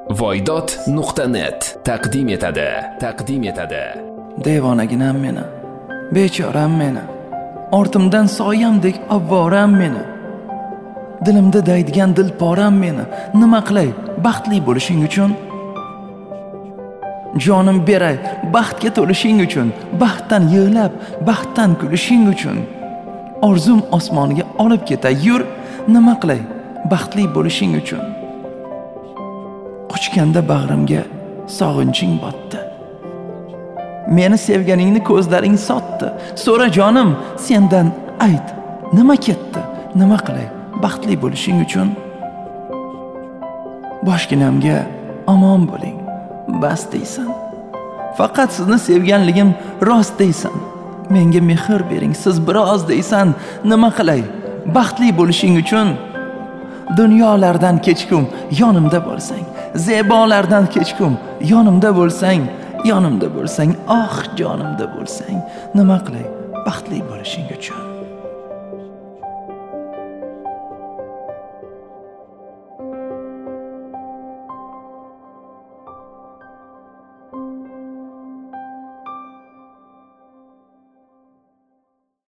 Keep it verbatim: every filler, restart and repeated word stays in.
voydod nuqta net taqdim etadi. Taqdim etadi. Devonaginam meni, bechoram meni, ortimdan soyamdek avvoram meni, dilimda daydigan dilporam meni. Nima qilay baxtli bo'lishing uchun? Jonim beray baxtga to'lishing uchun, baxtdan yig'lab, baxtdan kulishing uchun. Orzum osmoniga olib ketay, yur. Nima qilay baxtli bo'lishing uchun? Quchganda bag'rimga sog'inching botdi. Meni sevganingni ko'zlaring sotdi. So'ra jonim, sendan ayt, nima ketdi? Nima qilay baxtli bo'lishing uchun? Boshginamga omon bo'ling, bas deysan. Faqat sizni sevganligim rost deysan. Menga mehr bering, siz biroz deysan. Nima qilay baxtli bo'lishing uchun? Dunyolardan kechkum yonimda bo'lsang, zebolardan kechkum yonimda bo'lsang, yonimda bo'lsang, oh jonimda bo'lsang, nima qilay baxtli bo'lishing uchun?